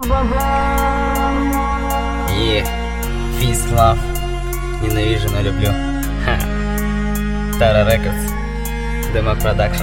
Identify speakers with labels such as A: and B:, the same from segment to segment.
A: Peace, love. Ненавижу, но люблю. Tara Records. Демок Продакшн.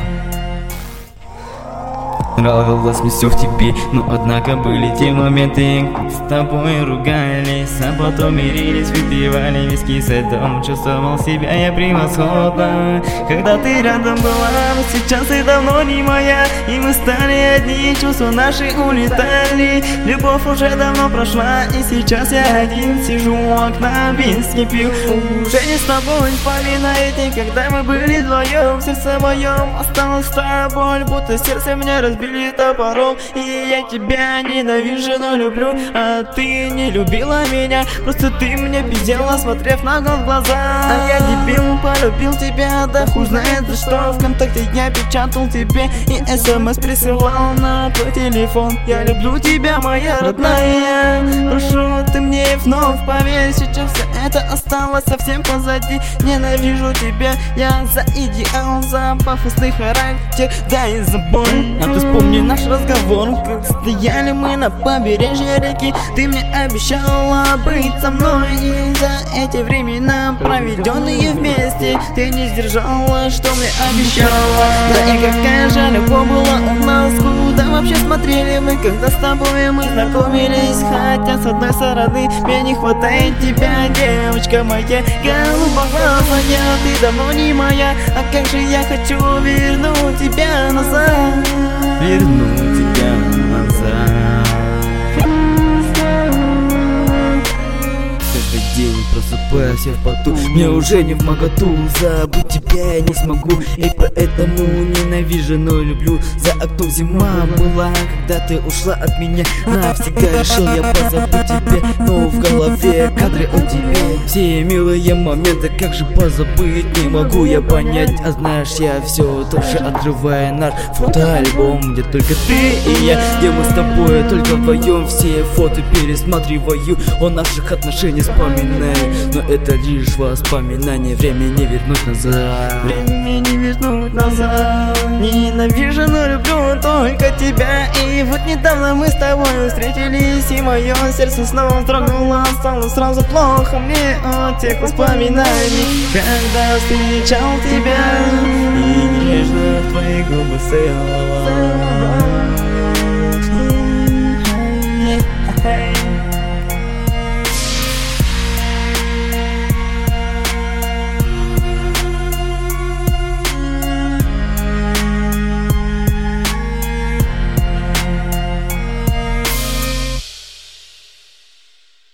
B: Нравилось мне все в тебе, но однако были те моменты, как с тобой ругались, а потом мирились, выпивали виски с этим. Чувствовал себя я превосходно, когда ты рядом была, но сейчас ты давно не моя, и мы стали одни, чувства наши улетали. Любовь уже давно прошла, и сейчас я один сижу у окна, виски пью. Уже не с тобой вспоминаете, когда мы были вдвоем, в сердце моем осталась та боль, будто сердце мне разбили топором. И я тебя ненавижу, но люблю, а ты не любила меня, просто ты мне пиздела, смотрев нагло в глаза. А я дебил, полюбил тебя, да хуй знает за что. ВКонтакте я печатал тебе и СМС присылал на твой телефон. Я люблю тебя, моя родная, прошу, ты мне вновь поверь, сейчас все это осталось совсем позади. Ненавижу тебя я за идеал, за пафосный характер, да и за боль. А ты вспомни наш разговор, как стояли мы на побережье реки. Ты мне обещала быть со мной, и за эти времена, проведенные вместе, ты не сдержала, что мне обещала. Да и какая же любовь была у нас, куда вообще смотрели мы, когда с тобой мы знакомились. Хотя с одной стороны мне не хватает тебя, девочка моя голубоглазая, ты давно не моя, а как же я хочу вернуть тебя назад. Верну тебя назад. Каждый день просыпаюсь я в поту, мне уже не вмоготу, забыть тебя я не смогу, и поэтому ненавижу, но люблю. За окном зима была, когда ты ушла от меня навсегда. Решил я позабыть тебя, но в голове кадры о тебе, все милые моменты, как же позабыть, не могу я понять. А знаешь, я все тоже отрываю наш фотоальбом, где только ты и я, где мы с тобой только вдвоем, все фото пересматриваю, о наших отношениях вспоминаю, но это лишь воспоминание, время не вернуть назад. Время не вернуть назад. Ненавижу, но люблю только тебя. И вот недавно мы с тобой встретились, и мое сердце снова вздрогнуло, стало сразу плохо мне от тех воспоминаний, когда встречал тебя и нежно в твои губы целовал.